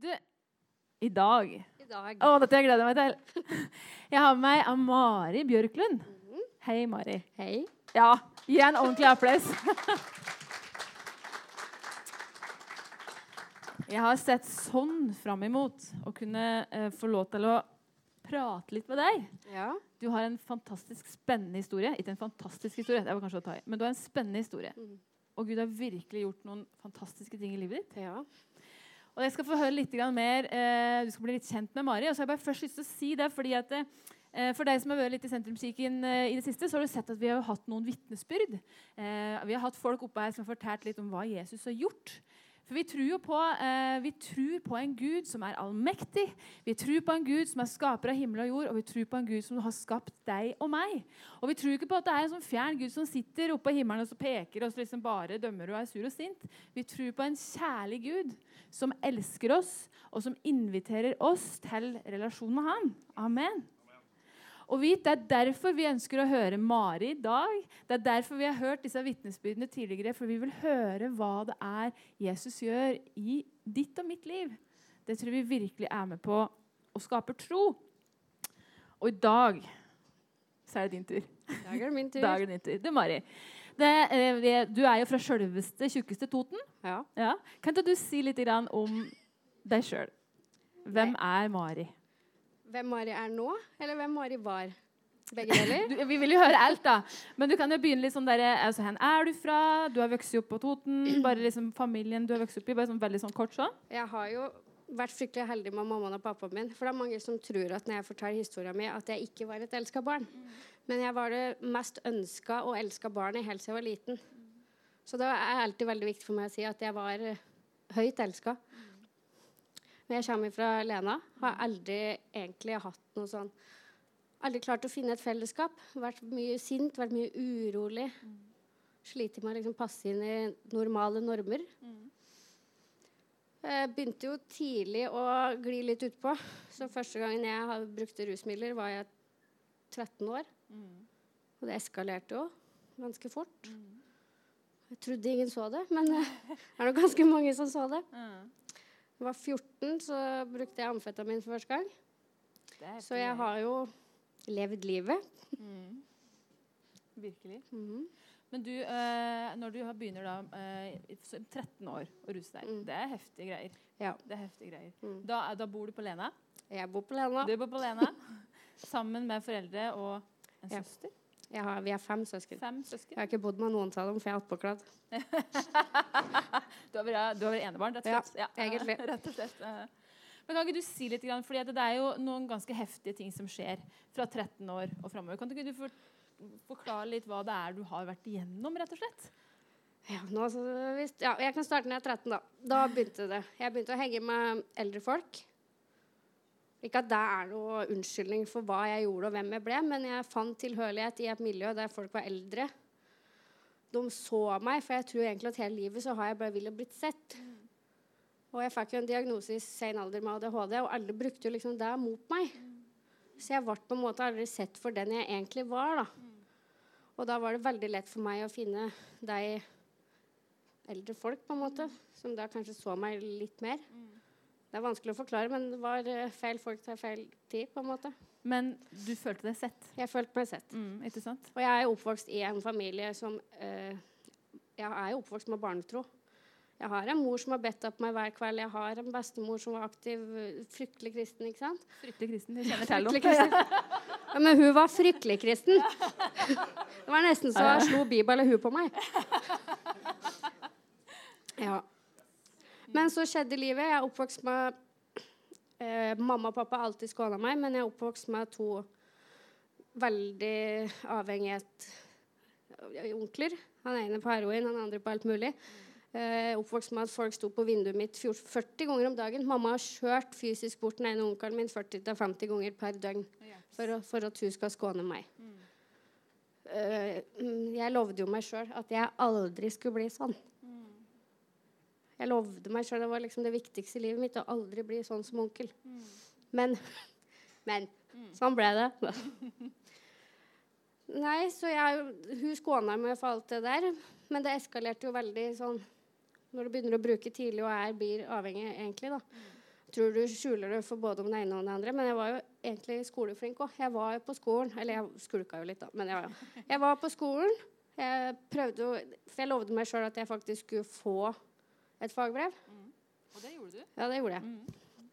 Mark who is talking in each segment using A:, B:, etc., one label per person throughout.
A: Du, i dag. Dette jeg gleder meg til. Jeg har med meg Mari Bjørklund. Hei, Mari.
B: Hei.
A: Ja, gi en ordentlig applaus. Jeg har sett sånn frem imot å kunne få lov til å prate litt med deg.
B: Ja.
A: Du har en fantastisk spennende historie. Ikke en fantastisk historie, det var kanskje å ta i, men du har en spennende historie. Og Gud har virkelig gjort noen fantastiske ting i livet ditt.
B: Ja.
A: Og jeg skal få høre litt mer, du skal bli litt kjent med Mari. Og så har jeg bare først lyst til å si det, fordi at for deg som har vært litt i Sentrumskirken i det siste, så har du sett at vi har hatt noen vitnesbyrd. Vi har hatt folk oppe her som har fortalt litt om hva Jesus har gjort. For vi tror på en Gud som er allmektig. Vi tror på en Gud som er skaper av himmel og jord, og vi tror på en Gud som har skapt deg og meg. Og vi tror ikke på at det er en sånn fjern Gud som sitter oppe på himmelen og så peker og så liksom bare dømmer og er sur og sint. Vi tror på en kjærlig Gud som elsker oss, og som inviterer oss til relasjon med han. Amen. Og det er derfor vi ønsker å høre Mari i dag. Det er derfor vi har hørt disse vitnesbyrdene tidligere, for vi vil høre hva det er Jesus gjør i ditt og mitt liv. Det tror vi virkelig er med på å skape tro. Og i dag så er det din tur.
B: I dag er det min tur.
A: I dag er det din tur. Du, Mari, du er jo fra selveste, tjukkeste Toten.
B: Ja.
A: Ja. Kan ikke du si litt om deg selv? Hvem er Mari?
B: Hvem Mari er nå, eller hvem Mari var? Begge deler?
A: Vi vil jo høre alt, da. Men du kan jo begynne litt sånn der, altså, hvor er du fra? Du har vokst opp på Toten. Bare liksom familien du har vokst opp i, bare sånn veldig sånn kort sånn.
B: Jeg har jo vært fryktelig heldig med mammaen og pappaen min. For det er mange som tror at når jeg forteller historien min, at jeg ikke var et elsket barn. Men jeg var det mest ønsket og elsket barnet helt siden jeg var liten. Så det er alltid veldig viktig for meg å si at jeg var høyt elsket. Men jeg kommer fra Lena, har aldri egentlig hatt noe sånn, aldri klart å finne et fellesskap, vært mye sint, vært mye urolig, sliter med å liksom passe inn i normale normer. Jeg begynte jo tidlig å gli litt utpå, så første gangen jeg brukte rusmidler var jeg 13 år, og det eskalerte jo ganske fort. Jeg trodde ingen så det, men det er nok ganske mange som så det. Jeg var 14, så brukte jeg amfetamin for første gang. Så jeg har jo levd livet.
A: Virkelig. Men du, når du begynner da, 13 år å ruse deg, det er heftige greier.
B: Ja.
A: Det er heftige greier. Da bor du på Lena?
B: Jeg bor på Lena.
A: Du bor på Lena, sammen med foreldre og en søster?
B: Vi er 5 søsken.
A: 5 søsken?
B: Jeg har ikke bodd med noen av dem, for jeg er attpåkladd.
A: Du har vært enebarn, rett og slett?
B: Ja, egentlig.
A: Rett og slett. Men kan ikke du si litt, fordi det er jo noen ganske heftige ting som skjer fra 13 år og fremover. Kan ikke du forklare litt hva det er du har vært igjennom, rett og slett?
B: Ja, jeg kan starte når jeg er 13 da. Da begynte det. Jeg begynte å henge med eldre folk. Ikke at det er noe unnskyldning for hva jeg gjorde og hvem jeg ble, men jeg fant tilhørighet i et miljø der folk var eldre. De så meg, for jeg tror egentlig at hele livet så har jeg bare villet blitt sett. Og jeg fikk jo en diagnose i sen alder med ADHD, og alle brukte jo liksom det mot meg. Så jeg ble på en måte aldri sett for den jeg egentlig var, da. Og da var det veldig lett for meg å finne de eldre folk, på en måte, som da kanskje så meg litt mer. Det er vanskelig å forklare, men det var feil folk til feil tid, på en måte.
A: Men du følte deg sett?
B: Jeg følte meg sett.
A: Ikke sant?
B: Og jeg er oppvokst i en familie som... jeg er oppvokst med barnetro. Jeg har en mor som har bedt opp meg hver kveld. Jeg har en bestemor som var aktiv, fryktelig kristen, ikke sant?
A: Fryktelig kristen, jeg kjenner til
B: henne. Ja, men hun var fryktelig kristen. Det var nesten så jeg slo Bibelen hun på meg. Ja. Men så skjedde livet. Jeg er oppvokst med mamma og pappa alltid skånet meg, men jeg er oppvokst med 2 veldig avhengighet onkler. Han ene på heroin, han andre på alt mulig. Oppvokst med at folk sto på vinduet mitt 40 ganger om dagen. Mamma har kjørt fysisk bort den ene onkelen min 40-50 ganger per døgn for at hun skal skåne meg. Jeg lovde jo meg selv at jeg aldri skulle bli sånn. Jeg lovde meg selv, det var liksom det viktigste i livet mitt, å aldri bli sånn som onkel. Men, sånn ble det. Nei, så hun skånet meg for alt det der, men det eskalerte jo veldig sånn, når du begynner å bruke tidlig og blir avhengig egentlig da. tror du skjuler det for både om det ene og det andre, men jeg var jo egentlig skoleflink også. Jeg var jo på skolen, eller jeg skulka jo litt da, men jeg var på skolen. Jeg prøvde for jeg lovde meg selv at jeg faktisk skulle få et fagbrev.
A: Og det gjorde du?
B: Ja, det gjorde jeg.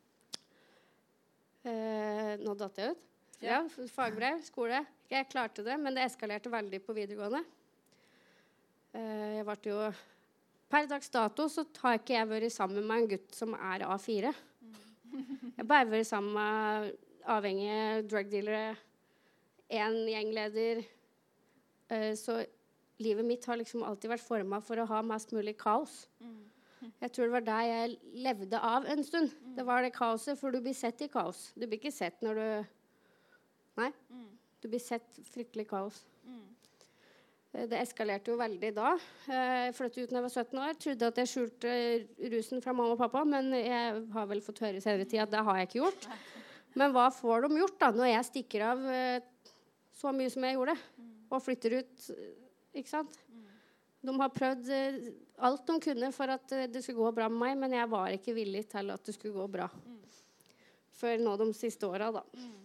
B: Nå datt jeg ut. Ja, fagbrev, skole. Jeg klarte det, men det eskalerte veldig på videregående. Jeg ble jo... Per dags dato så har ikke jeg vært sammen med en gutt som er A4. Jeg har bare vært sammen med avhengige drugdealere, en gjengleder. Så livet mitt har liksom alltid vært formet for å ha mest mulig kaos. Jeg tror det var der jeg levde av en stund. Det var det kaoset, for du blir sett i kaos. Du blir ikke sett når du... Nei, du blir sett fryktelig kaos. Det eskalerte jo veldig da. Jeg flyttet ut når jeg var 17 år. Trodde at jeg skjulte rusen fra mamma og pappa, men jeg har vel fått høre i senere tid at det har jeg ikke gjort. Men hva får de gjort da, når jeg stikker av så mye som jeg gjorde, og flytter ut, ikke sant? De har prøvd alt de kunne for at det skulle gå bra med meg, men jeg var ikke villig til at det skulle gå bra. Før nå de siste årene da.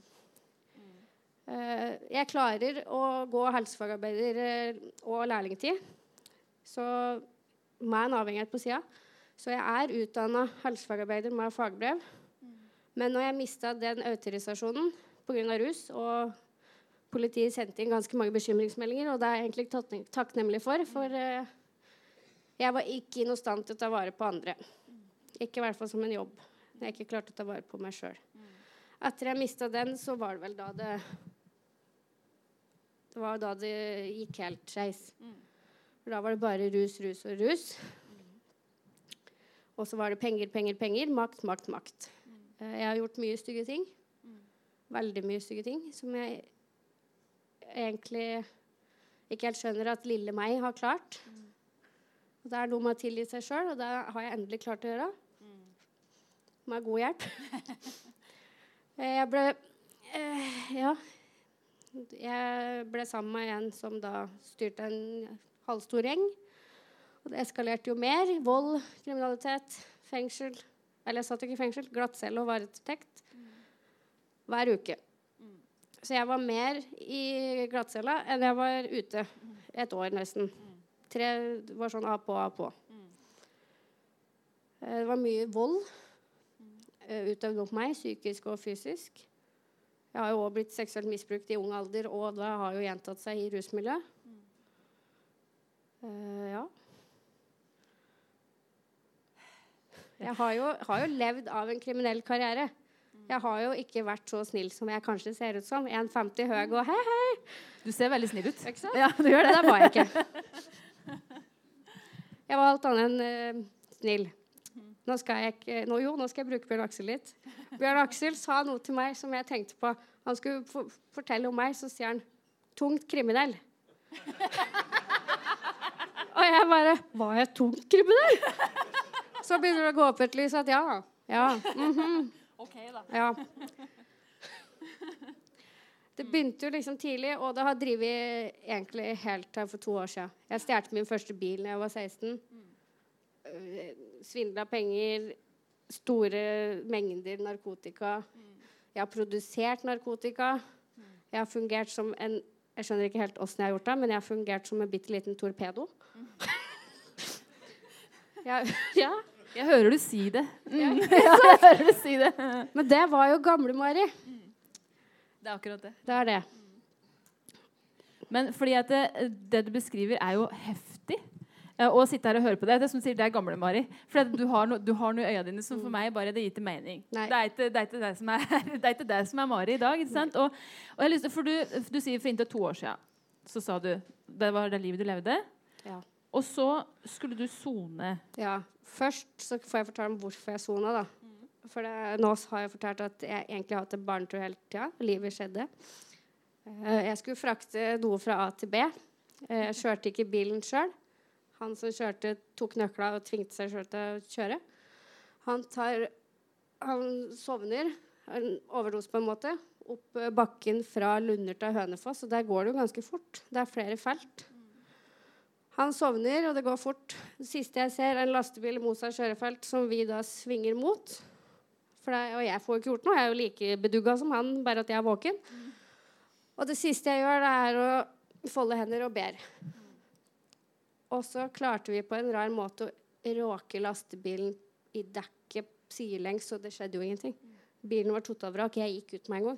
B: Jeg klarer å gå helsefagarbeider og lærlingtid, så med en avhengighet på siden. Så jeg er utdannet helsefagarbeider med fagbrev. Men når jeg mistet den autorisasjonen på grunn av rus, og politiet sendte inn ganske mange bekymringsmeldinger, og det er jeg egentlig takknemlig for jeg var ikke i noe stand til å ta vare på andre. Ikke i hvert fall som en jobb. Jeg ikke klarte å ta vare på meg selv. Etter jeg mistet den, så var det vel da det gikk helt skeis. Da var det bare rus, rus og rus. Og så var det penger, penger, penger, makt, makt, makt. Jeg har gjort mye stygge ting. Veldig mye stygge ting, som jeg egentlig ikke helt skjønner at lille meg har klart. Og det er noe med å tilgi seg selv, og det har jeg endelig klart å gjøre. Med god hjelp. Jeg ble sammen med en som da styrte en halvstor gjeng. Og det eskalerte jo mer. Vold, kriminalitet, fengsel. Eller jeg satt ikke i fengsel. Glattcelle og varetekt. Hver uke. Så jeg var mer i glattcella enn jeg var ute. Et år nesten. 3 var sånn av på. Det var mye vold. Utøvd mot meg, psykisk og fysisk. Jeg har jo også blitt seksuelt misbrukt i ung alder, og det har jo gjentatt seg i rusmiljø. Ja. Jeg har jo levd av en kriminell karriere. Jeg har jo ikke vært så snill som jeg kanskje ser ut som. 1,50 høy og hei, hei.
A: Du ser veldig snill ut.
B: Ikke sant?
A: Ja, du gjør det.
B: Det var jeg ikke. Jeg var alt annet enn snill. Nå skal jeg bruke Bjørn Aksel litt. Bjørn Aksel sa noe til meg som jeg tenkte på. Han skulle fortelle om meg, så sier han, tungt kriminell. Og jeg bare, var jeg tungt kriminell? Så begynner det å gå opp et lys at ja.
A: Ok da.
B: Ja. Det begynte jo liksom tidlig, og det har drivet egentlig helt til for 2 år siden. Jeg stjerte min første bil når jeg var 16. Svindlet penger, store mengder narkotika. Jeg har produsert narkotika. Jeg har fungert som en, jeg skjønner ikke helt hvordan jeg har gjort det, men jeg har fungert som en bitteliten torpedo. Ja.
A: Jeg hører du si det. Jeg hører du si det.
B: Men det var jo gamle Mari.
A: Det er akkurat det.
B: Det er det.
A: Men fordi at det du beskriver er jo heftig. Å sitte her og høre på det. Det er som sier, det er gamle Mari. For du har noe i øynene dine som for meg bare det gir til mening. Det er ikke det som er Mari i dag, ikke sant? Og jeg har lyst til, for du sier for inntil 2 år siden, så sa du, det var det livet du levde.
B: Ja.
A: Og så skulle du sone.
B: Ja. Først så får jeg fortelle om hvorfor jeg sonet da. For nå har jeg fortalt at jeg egentlig har hatt en barnetro hele tiden. Livet skjedde. Jeg skulle frakte noe fra A til B. Jeg kjørte ikke bilen selv. Han som kjørte tok nøkla og tvingte seg selv til å kjøre. Han sovner, en overdose på en måte, opp bakken fra Lunder til Hønefoss, og der går det jo ganske fort. Det er flere felt. Han sovner, og det går fort. Det siste jeg ser er en lastebil i Mosa kjørefelt som vi da svinger mot. Og jeg får ikke gjort noe. Jeg er jo like bedugget som han, bare at jeg er våken. Og det siste jeg gjør, det er å folde hender og ber. Og så klarte vi på en rar måte å råke lastebilen i dekket sidelengs, så det skjedde jo ingenting. Bilen var totalvrak, jeg gikk ut med en gang.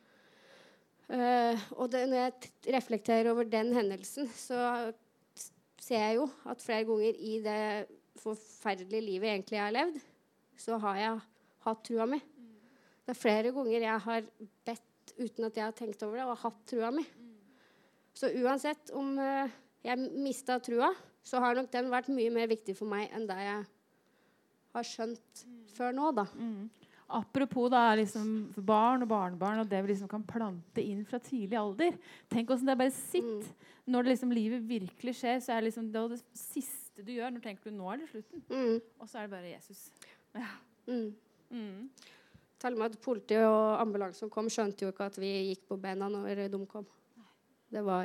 B: Og når jeg reflekterer over den hendelsen, så ser jeg jo at flere ganger i det forferdelige livet egentlig jeg har levd, så har jeg hatt trua mi. Det flere ganger jeg har bedt uten at jeg har tenkt over det, og hatt trua mi. Så uansett om jeg mistet trua, så har nok den vært mye mer viktig for meg enn det jeg har skjønt før nå, da.
A: Apropos da, liksom, barn og barnebarn, og det vi liksom kan plante inn fra tidlig alder. Tenk hvordan det bare sitter. Når det liksom, livet virkelig skjer, så er det liksom det siste du gjør. Når tenker du, nå er det slutten. Og så er det bare Jesus. Ja.
B: Til og med at politi og ambulansen kom, skjønte jo ikke at vi gikk på bena når de kom. Det var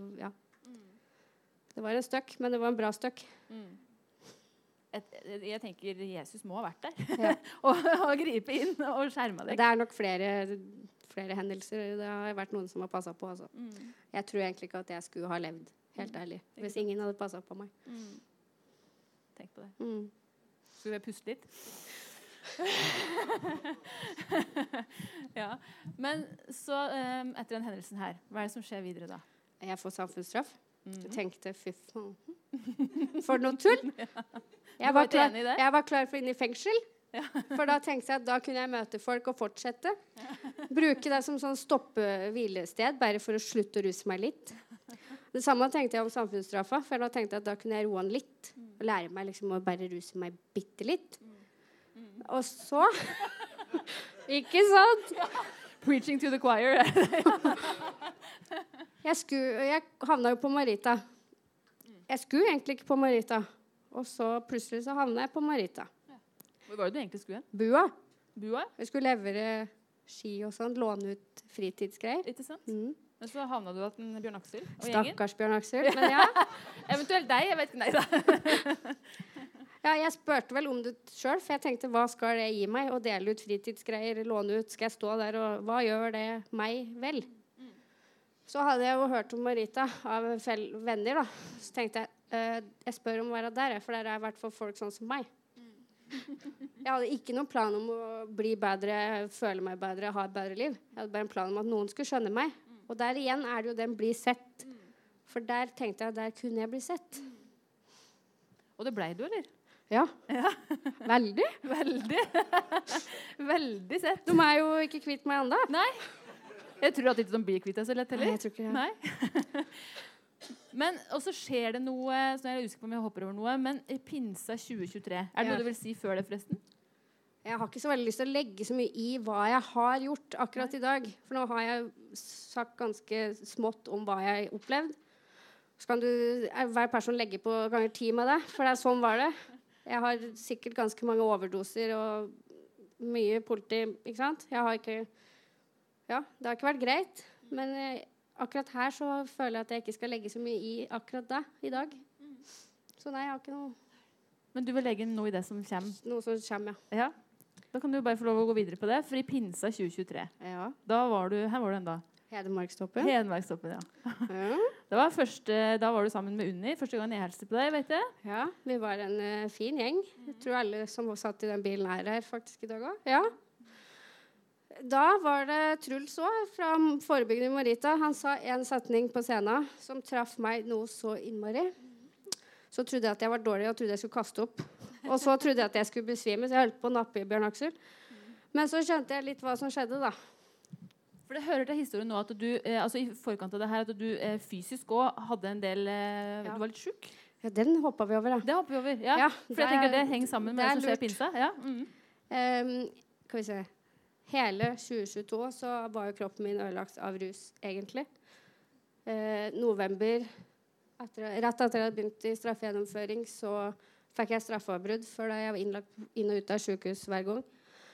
B: en støkk, men det var en bra støkk.
A: Jeg tenker Jesus må ha vært der og gripe inn og skjerme deg.
B: Det er nok flere hendelser. Det har vært noen som har passet på. Altså. Jeg tror egentlig ikke at jeg skulle ha levd, helt ærlig, hvis ingen hadde passet på meg.
A: Tenk på det. Skulle vi puste litt? Ja. Men så etter den hendelsen her, hva er det som skjer videre da?
B: Jeg får samfunnsstraff. Jeg tenkte, fy faen. For noe tull. Jeg var klar for inn i fengsel. For da tenkte jeg at da kunne jeg møte folk og fortsette. Bruke det som sånn stoppe-hvilested, bare for å slutte å ruse meg litt. Det samme tenkte jeg om samfunnsstraffa, for da tenkte jeg at da kunne jeg roe den litt. Og lære meg liksom å bare ruse meg bitte litt. Og så ikke sant?
A: Preaching to the choir.
B: Jeg havnet jo på Marita. Jeg skulle egentlig ikke på Marita. Og så plutselig så havnet jeg på Marita.
A: Hvor var det du egentlig skulle?
B: Bua? Jeg skulle levere ski og sånn, låne ut fritidsgreier.
A: Ikke sant? Men så havnet du at Bjørn Aksel og
B: Stakkars Bjørn Aksel, men ja.
A: Eventuelt deg, jeg vet ikke, nei da.
B: Ja, jeg spurte vel om det selv, for jeg tenkte, hva skal det gi meg? Å dele ut fritidsgreier, låne ut, skal jeg stå der, og hva gjør det meg vel? Så hadde jeg jo hørt om Marita av venner, da. Så tenkte jeg spør om å være der, for der er i hvert fall folk sånn som meg. Jeg hadde ikke noen plan om å bli bedre, føle meg bedre, ha et bedre liv. Jeg hadde bare en plan om at noen skulle skjønne meg. Og der igjen er det jo den bli sett. For der tenkte jeg, der kunne jeg bli sett.
A: Og det ble du, eller?
B: Ja. Veldig.
A: Veldig sett.
B: De er jo ikke kvitt meg enda.
A: Nei. Jeg tror at ikke de blir kvitt deg så lett heller.
B: Nei, jeg tror ikke det.
A: Nei. Men også skjer det noe, så jeg er usikker på om jeg hopper over noe, men i pinsa 2023, er det noe du vil si før det forresten?
B: Jeg har ikke så veldig lyst til å legge så mye i hva jeg har gjort akkurat i dag. For nå har jeg sagt ganske smått om hva jeg har opplevd. Så kan hver person legge på ganger 10 med det, for sånn var det. Jeg har sikkert ganske mange overdoser og mye politi, ikke sant? Det har ikke vært greit, men akkurat her så føler jeg at jeg ikke skal legge så mye i akkurat det i dag. Så nei, jeg har ikke noe.
A: Men du vil legge noe i det som kommer?
B: Noe som kommer,
A: ja. Da kan du bare få lov å gå videre på det, for i pinsa 2023, da var du, her var du enda?
B: Hedmarkstoppen.
A: Hedmarkstoppen, ja. Da var du sammen med Unni, første gang jeg hilste på deg, vet jeg.
B: Ja, vi var en fin gjeng. Jeg tror alle som satt i den bilen her faktisk i dag også. Ja. Da var det Truls også, fra forebyggende Marita. Han sa en setning på scenen som traff meg noe så innmari. Så trodde jeg at jeg var dårlig og trodde jeg skulle kaste opp. Og så trodde jeg at jeg skulle besvime, så jeg holdt på å nappe i Bjørn Aksel. Men så skjønte jeg litt hva som skjedde da.
A: For det hører til historien nå at du, altså i forkant av det her, at du fysisk også hadde en del, du var litt syk.
B: Ja, den hoppet vi over da.
A: Det hoppet vi over, ja. For jeg tenker det henger sammen med det som skjer i pinsa. Ja.
B: Kan vi se. Hele 2022 så var jo kroppen min ødelagt av rus, egentlig. November, rett etter jeg hadde begynt i straffegjennomføring, så fikk jeg straffeavbrudd før da jeg var innlagt inn og ut av sykehus hver gang.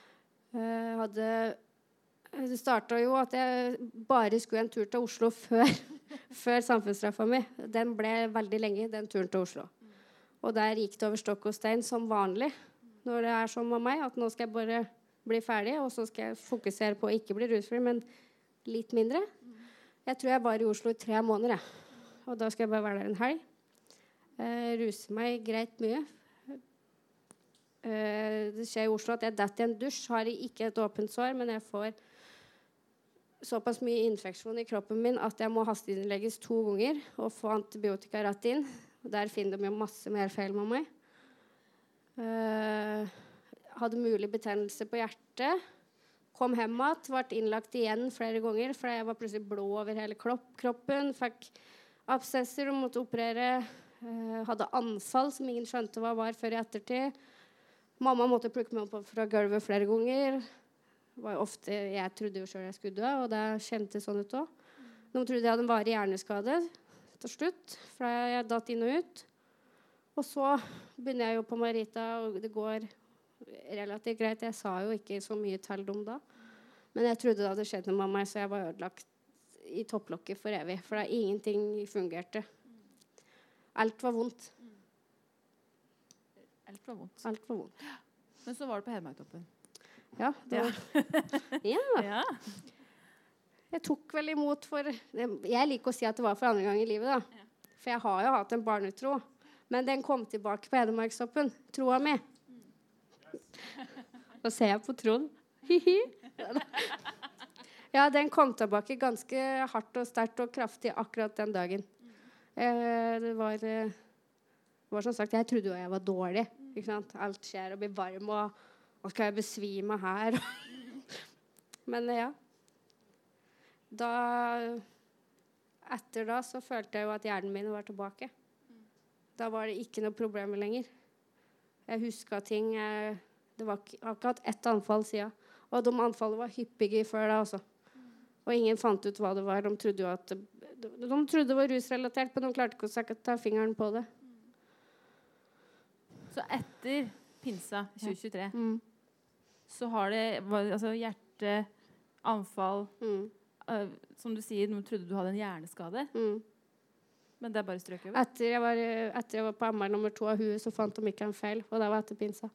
B: Det startet jo at jeg bare skulle en tur til Oslo før samfunnsstraffa mi. Den ble veldig lenge, den turen til Oslo. Og der gikk det over stokk og stein som vanlig, når det er sånn med meg, at nå skal jeg bare bli ferdig, og så skal jeg fokusere på å ikke bli rusfri, men litt mindre. Jeg tror jeg var i Oslo i 3 måneder, jeg. Og da skal jeg bare være der en helg. Ruser meg greit mye. Det skjer i Oslo at jeg detter i en dusj, har ikke et åpent sår, men jeg får såpass mye infeksjon i kroppen min at jeg må hasteinnlegges 2 ganger og få antibiotika rett inn. Og der finner de jo masse mer feil med meg. Hadde mulig betennelse på hjertet. Kom hjem igjen, ble innlagt igjen flere ganger, for jeg var plutselig blå over hele kroppen. Fikk absesser og måtte operere. Hadde anfall som ingen skjønte hva var før i ettertid. Mamma måtte plukke meg opp fra gulvet flere ganger. Jeg trodde jo selv jeg skulle dø, og det kjentes sånn ut også. De trodde jeg hadde en varig hjerneskade til slutt, for jeg datt inn og ut. Og så begynner jeg jo på Marita, og det går relativt greit. Jeg sa jo ikke så mye til dem da. Men jeg trodde det hadde skjedd noe med meg, så jeg var ødelagt i topplokket for evig. For da ingenting fungerte. Alt var vondt.
A: Alt var vondt.
B: Alt var vondt.
A: Men så var det på Hedmarktoppen.
B: Ja. Ja.
A: Ja.
B: Jeg tok vel imot for... Jeg liker å si at det var for andre gang i livet, da. Ja. For jeg har jo hatt en barnetro. Men den kom tilbake på Hedmarktoppen. Troa mi. Og ser jeg på Trond. Ja, den kom tilbake ganske hardt og sterkt og kraftig akkurat den dagen. Det var som sagt, jeg trodde jo jeg var dårlig. Ikke sant? Alt skjer og blir varm, og skal jeg besvime her? Men ja. Etter da så følte jeg jo at hjernen min var tilbake. Da var det ikke noe problem lenger. Jeg husket ting. Det var akkurat ett anfall siden. Og de anfallene var hyppige før da også. Og ingen fant ut hva det var. De trodde jo at de trodde det var rusrelatert, men de klarte ikke å ta fingeren på det.
A: Så etter pinsa 2023 så har det hjerte, anfall, som du sier, de trodde du hadde en hjerneskade. Men det er bare strøk over. Etter
B: jeg var på MR nummer 2 av huet, så fant de ikke en feil, og det var etter pinsa.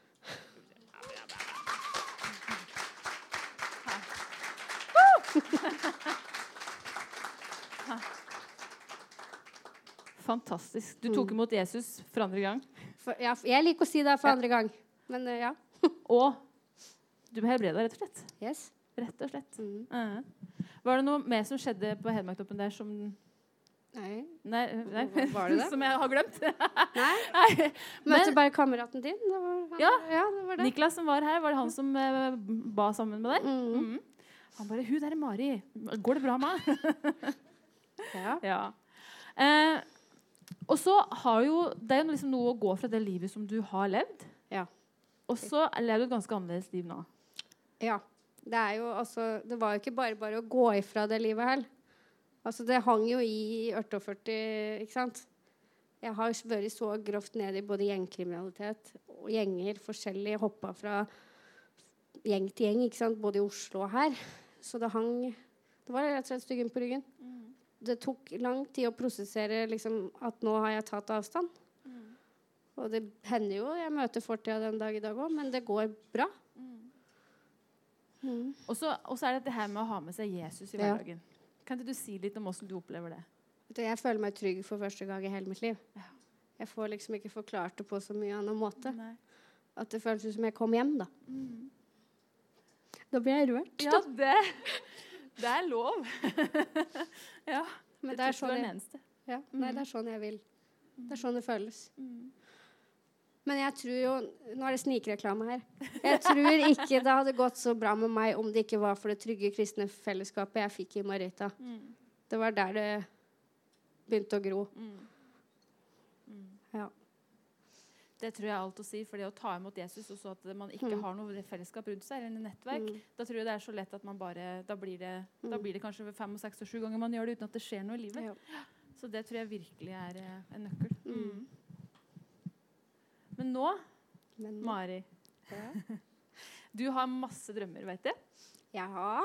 A: Fantastisk. Du tok imot Jesus for andre gang.
B: Jeg liker å si det for andre gang. Men ja.
A: Og du ble helbredet, rett og slett.
B: Yes.
A: Rett og slett. Var det noe mer som skjedde på Hedmarktoppen der som...
B: Nei.
A: Var det det? Som jeg har glemt.
B: Nei. Møtte bare kameraten din. Det var det.
A: Niklas som var her, var det han som ba sammen med deg? Han bare, hun der er Mari. Går det bra med? Ja. Og så har jo, det er jo liksom noe å gå fra det livet som du har levd.
B: Ja.
A: Og så lever du et ganske annerledes liv nå.
B: Ja. Det var jo ikke bare å gå ifra det livet her. Altså, det hang jo i 48, ikke sant? Jeg har vært så grovt ned i både gjengkriminalitet og gjenger, forskjellig, hoppet fra gjeng til gjeng, ikke sant? Både i Oslo og her. Så det var rett og slett styggen på ryggen. Det tok lang tid å prosessere liksom, at nå har jeg tatt avstand. Og det hender jo, jeg møter fortida den dag i dag også, men det går bra.
A: Og så er det her med å ha med seg Jesus i hverdagen. Kan du si litt om hvordan du opplever det?
B: Jeg føler meg trygg for første gang i hele mitt liv. Jeg får liksom ikke forklart det på så mye annen måte.
A: Nei.
B: At det føles som jeg kom hjem da. Da blir jeg rørt.
A: Ja, det er lov. Ja,
B: men det er sånn det er sånn jeg vil. Det er sånn det føles. Men jeg tror jo, nå er det snikreklame her. Jeg tror ikke det hadde gått så bra med meg om det ikke var for det trygge kristne fellesskapet jeg fikk i Marita. Det var der det begynte å gro. Ja.
A: Det tror jeg er alt å si, for det å ta imot Jesus og så at man ikke har noe fellesskap rundt seg, eller nettverk, da tror jeg det er så lett at man bare, da blir det kanskje 5, 6 og 7 ganger man gjør det uten at det skjer noe i livet. Så det tror jeg virkelig er en nøkkel. Men nå, Mari, du har masse drømmer, vet du?
B: Ja.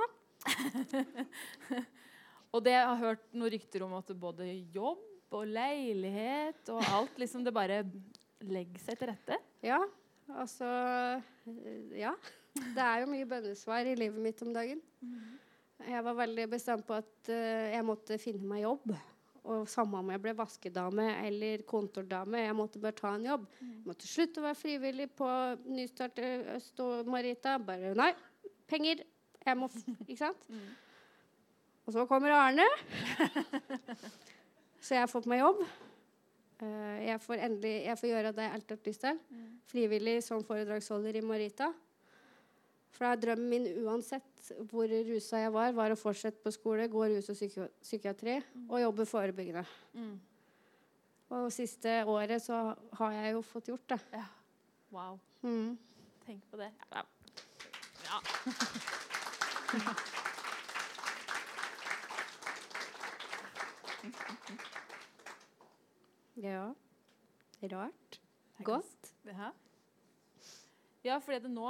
A: Og det jeg har hørt noen rykter om at både jobb og leilighet og alt, liksom det bare legger seg til rette.
B: Ja, altså, ja. Det jo mye bønnesvar i livet mitt om dagen. Jeg var veldig bestemt på at jeg måtte finne meg jobb. Og samme om jeg ble vaskedame eller kontordame, jeg måtte bare ta en jobb. Jeg måtte slutte å være frivillig på Nystart Øst og Marita. Bare, nei, penger. Jeg må, ikke sant? Og så kommer Arne. Så jeg har fått meg jobb. Jeg får gjøre det jeg alltid har lyst til. Frivillig som foredragsholder i Marita. For drømmen min uansett hvor rusa jeg var å fortsette på skole, gå rus- og psykiatri, og jobbe forebyggende. Og siste året så har jeg jo fått gjort det.
A: Ja. Wow. Tenk på det. Ja.
B: Ja. Rart. Godt.
A: Ja, fordi det nå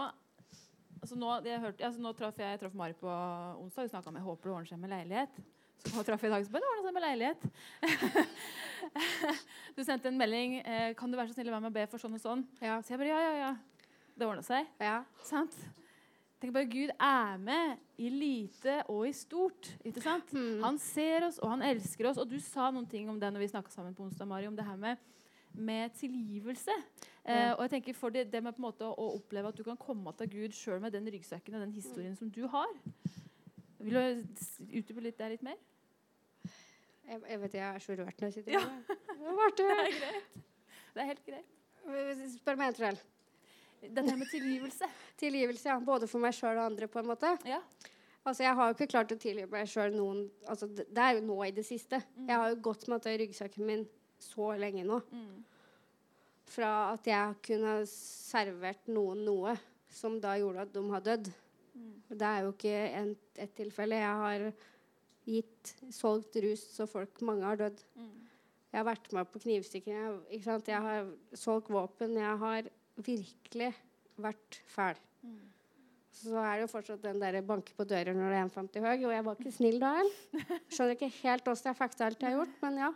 A: nå traff Mari på onsdag. Hun snakket om jeg håper det ordner seg med leilighet. Så nå traff jeg i dag, så bare det ordner seg med leilighet. Du sendte en melding. Kan du være så snill å være med og be for sånn og sånn?
B: Ja.
A: Så jeg bare, ja. Det ordner seg.
B: Ja.
A: Sant? Tenk bare, Gud med i lite og i stort. Ikke sant? Han ser oss, og han elsker oss. Og du sa noen ting om det når vi snakket sammen på onsdag, Mari, om det her med tilgivelse. Og jeg tenker for det med på en måte å oppleve at du kan komme til Gud selv med den ryggsekken og den historien som du har. Vil du utdype litt litt mer?
B: Jeg vet jeg så rørt når jeg sitter her. Det
A: er greit. Det helt greit.
B: Spør meg en trell.
A: Dette med tilgivelse.
B: Tilgivelse, ja. Både for meg selv og andre på en måte.
A: Ja.
B: Altså, jeg har jo ikke klart å tilgi meg selv noen. Altså, det jo nå i det siste. Jeg har jo gått med det i ryggsekken min så lenge nå. Fra at jeg kunne servert noen noe som da gjorde at de har dødd. Det jo ikke et tilfelle. Jeg har solgt rus så mange har dødd. Jeg har vært med på knivstikking. Jeg har solgt våpen. Jeg har virkelig vært fæl. Så det jo fortsatt den der banke på døren når det 1,50 høy, og jeg var ikke snill da. Skjønner ikke helt hvordan jeg fikk til alt jeg har gjort, men ja.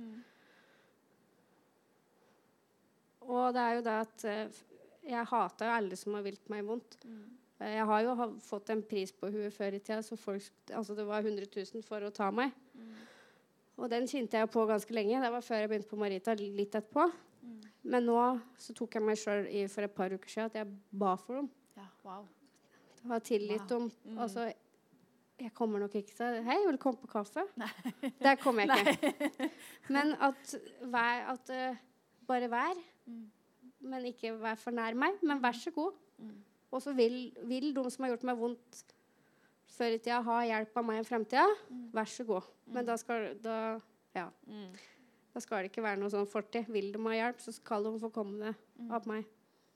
B: Og det jo det at jeg hater jo alle som har vilt meg vondt. Jeg har jo fått en pris på huet før i tida, så det var 100 000 for å ta meg. Og den kjente jeg på ganske lenge. Det var før jeg begynte på Marita, litt etterpå. Men nå så tok jeg meg selv for et par uker siden at jeg ba for dem.
A: Ja, wow.
B: Jeg har tilgitt dem. Altså, jeg kommer nok ikke til hei, vil du komme på kaffe? Nei. Der kommer jeg ikke. Men at bare vær, men ikke vær for nær meg, men vær så god. Og så vil de som har gjort meg vondt før i tida ha hjelp av meg i fremtiden, vær så god. Men da skal det ikke være noe sånn fortid. Vil de ha hjelp, så skal de få komme av meg.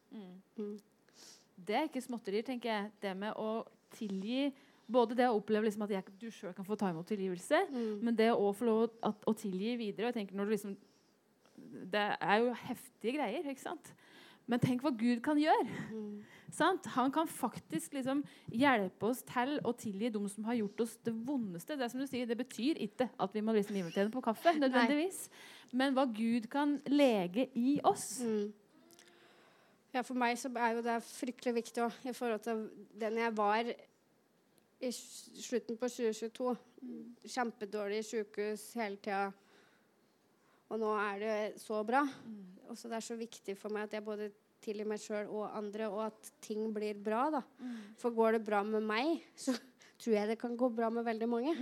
A: Det ikke småtterier, tenker jeg. Det med å tilgi, både det å oppleve liksom at du selv kan få ta imot tilgivelse, men det å få lov å tilgi videre. Og jeg tenker når du liksom, det jo heftige greier, ikke sant? Men tenk hva Gud kan gjøre. Sant? Han kan faktisk liksom hjelpe oss til å tilgi de som har gjort oss det vondeste. Det som du sier, det betyr ikke at vi må liksom invitere dem på kaffe, nødvendigvis. Men hva Gud kan lege i oss.
B: Ja, for meg så jo det fryktelig viktig også, i forhold til den jeg var i slutten på 2022. Kjempedårlig i sykehus hele tiden. Og nå det så bra. Og så det så viktig for meg at jeg både tilgir meg selv og andre, og at ting blir bra da. For går det bra med meg, så tror jeg det kan gå bra med veldig mange.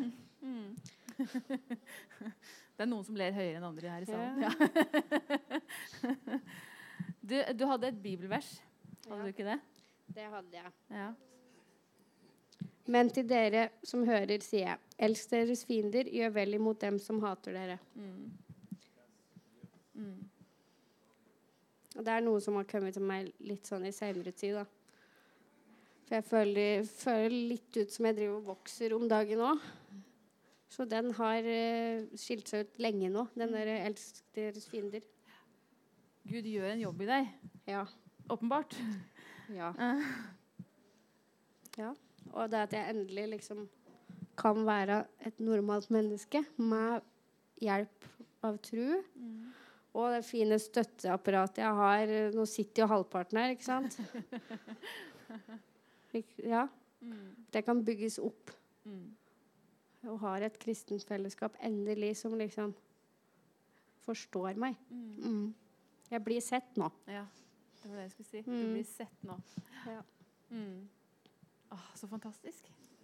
A: Det noen som ler høyere enn andre her i salen. Ja. Du hadde et bibelvers, hadde du ikke det?
B: Det hadde jeg.
A: Ja.
B: Men til dere som hører, sier jeg, elsk deres fiender, gjør vel imot dem som hater dere. Og det noe som har kommet til meg litt sånn i senere tid da. For jeg føler litt ut som jeg driver og vokser om dagen også. Så den har skilt seg ut lenge nå, den der elsk deres fiender.
A: Gud gjør en jobb i deg.
B: Ja.
A: Åpenbart.
B: Ja. Ja. Og det at jeg endelig liksom kan være et normalt menneske med hjelp av tro. Og det fine støtteapparatet jeg har. Nå sitter jo halvparten her, ikke sant? Ja. Det kan bygges opp. Og har et kristent fellesskap endelig som liksom forstår meg. Jeg blir sett nå.
A: Ja, det var det jeg skulle si. Du blir sett nå.
B: Ja.
A: Så fantastisk.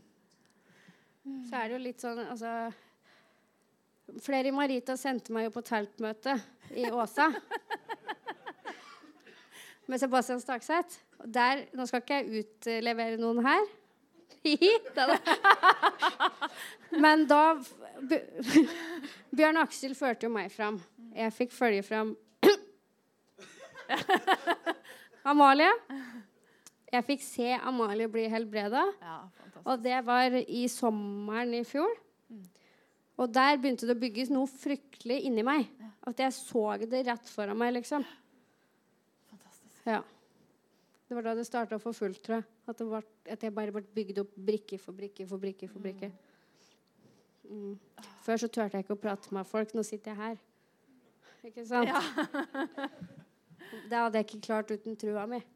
B: Så er det jo litt sånn, altså, flere i Marita sendte meg jo på teltmøte i Åsa. Med Sebastian Stakseth. Og der, nå skal ikke jeg utlevere noen her. Men da Bjørn Aksel førte jo meg fram. Jeg fikk følge fram Amalie. Jeg fikk se Amalie bli helbredet.
A: Ja, fantastisk.
B: Og det var i sommeren i fjor. Og der begynte det å bygges noe fryktelig inni meg. At jeg så det rett foran meg, liksom.
A: Fantastisk.
B: Ja. Det var da det startet for fullt, tror jeg. At jeg bare ble bygd opp brikke for brikke for brikke for brikke. Før så tørte jeg ikke å prate med folk. Nå sitter jeg her. Ikke sant?
A: Ja.
B: Det hadde jeg ikke klart uten trua mi.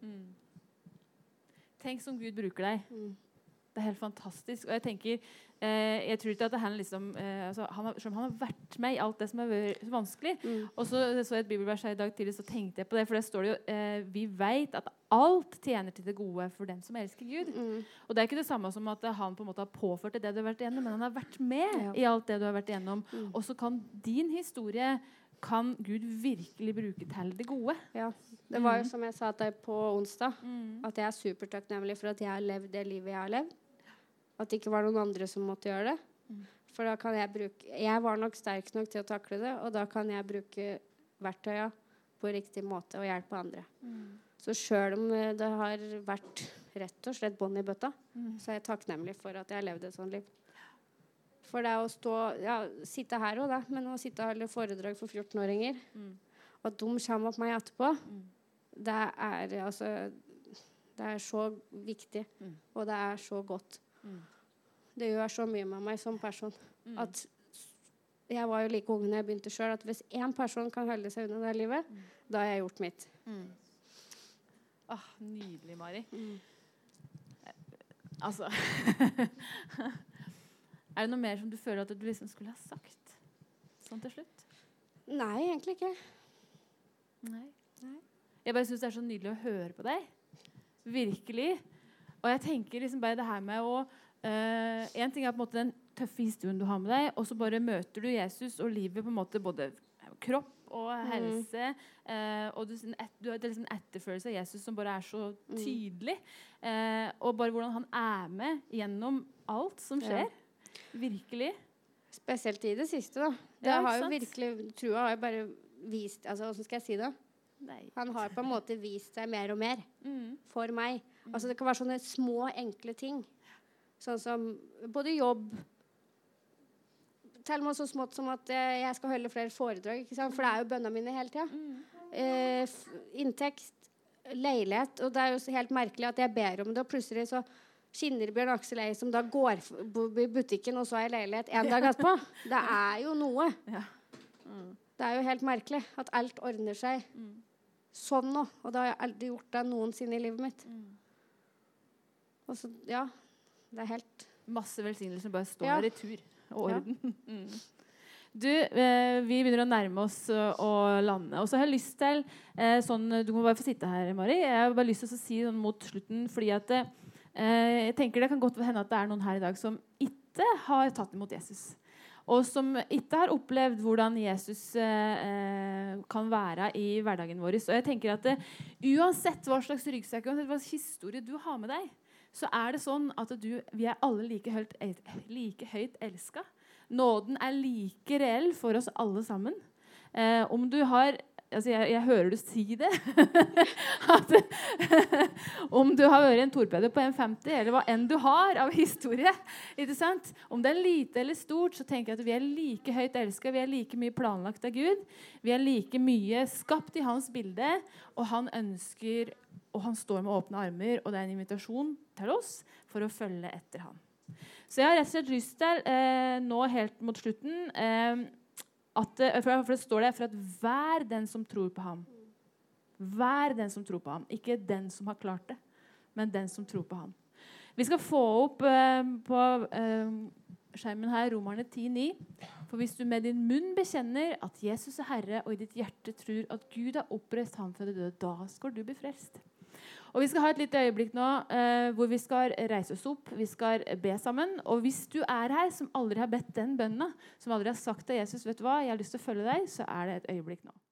A: Tenk som Gud bruker deg. Det er helt fantastisk. Og jeg tenker, jeg tror ikke at han liksom, han har vært med i alt det som har vært vanskelig. Og så jeg et bibelvers her i dag tidlig, så tenkte jeg på det, for det står det jo, vi vet at alt tjener til det gode for dem som elsker Gud. Og det er ikke det samme som at han på en måte har påført det du har vært igjennom, men han har vært med i alt det du har vært igjennom. Og så kan din historie, kan Gud virkelig bruke til det gode. Ja,
B: det var jo som jeg sa til deg på onsdag, at jeg er supertakknemlig for at jeg har levd det livet jeg har levd. At det ikke var noen andre som måtte gjøre det. For da kan jeg var nok sterk nok til å takle det, og da kan jeg bruke verktøya på riktig måte og hjelpe andre. Så selv om det har vært rett og slett bånd i bøtta, så er jeg takknemlig for at jeg har levd et sånt liv. For det å sitte her også da, men å sitte og holde foredrag for 14-åringer, og at de kommer opp meg etterpå, det er så viktig, og det er så godt. Det gjør så mye med meg som person. At jeg var jo like ung når jeg begynte selv, at hvis en person kan holde seg unna det livet, da har jeg gjort mitt.
A: Nydelig, Mari. Altså er det noe mer som du føler at du liksom skulle ha sagt sånn til slutt?
B: Nei, egentlig ikke.
A: Nei. Jeg bare synes det er så nydelig å høre på deg. Virkelig. Og jeg tenker liksom bare det her med å en ting er på en måte den tøffe historien du har med deg, og så bare møter du Jesus og livet på en måte både kropp og helse, og du har liksom en etterfølelse av Jesus som bare er så tydelig, og bare hvordan han er med gjennom alt som skjer. Virkelig.
B: Spesielt i det siste da. Det har jo virkelig, trua har jo bare vist, altså hvordan skal jeg si det? Nei. Han har på en måte vist seg mer og mer for meg. Altså det kan være sånne små, enkle ting. Sånn som både jobb, til og med så smått som at jeg skal holde flere foredrag, ikke sant? For det er jo bønnene mine hele tiden. Inntekt, leilighet, og det er jo helt merkelig at jeg ber om det, og plutselig så skinner Bjørn Aksel Ei som da går i butikken, og så er jeg leilighet en dag etterpå. Det er jo noe. Det er jo helt merkelig at alt ordner seg sånn nå, og da har jeg aldri gjort det noensinne i livet mitt. Og så, det er helt...
A: Masse velsignelser som bare står her i tur og orden. Du, vi begynner å nærme oss å lande. Og så har jeg lyst til, du må bare få sitte her, Mari. Jeg har bare lyst til å si sånn mot slutten, fordi at jeg tenker det kan godt hende at det er noen her i dag som ikke har tatt imot Jesus. Og som ikke har opplevd hvordan Jesus kan være i hverdagen vår. Og jeg tenker at uansett hva slags ryggsekk, uansett hva slags historie du har med deg, så er det sånn at vi er alle like høyt elsket. Nåden er like reell for oss alle sammen. Om du har, altså jeg hører du si det, at om du har vært en torpedo på 1,50, eller hva enn du har av historie, ikke sant? Om det er lite eller stort, så tenker jeg at vi er like høyt elsket, vi er like mye planlagt av Gud, vi er like mye skapt i hans bilde, og han ønsker, og han står med åpne armer, og det er en invitasjon til oss for å følge etter han. Så jeg har rett og slett lyst til, nå helt mot slutten, for det står det for at hver den som tror på ham. Hver den som tror på ham. Ikke den som har klart det, men den som tror på ham. Vi skal få opp på skjermen her Romerne 10,9. For hvis du med din munn bekjenner at Jesus er Herre, og i ditt hjerte tror at Gud har oppreist ham fra de døde, da skal du bli frelst. Og vi skal ha et lite øyeblikk nå hvor vi skal reise oss opp, vi skal be sammen. Og hvis du er her som aldri har bedt den bønnen, som aldri har sagt til Jesus, vet du hva, jeg har lyst til å følge deg, så er det et øyeblikk nå.